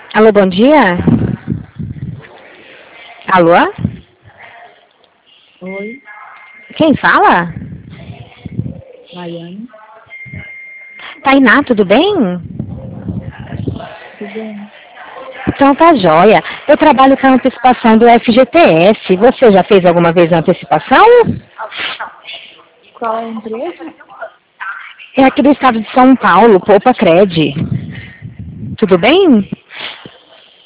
Alô, bom dia? Alô? Oi, Quem fala? Maiane, Tainá, tudo bem? tudo bem? Então tá joia. Eu trabalho com a antecipação do FGTS. Você já fez alguma vez a antecipação? Qual é a empresa? É aqui do estado de São Paulo, Poupa Cred. Tudo bem?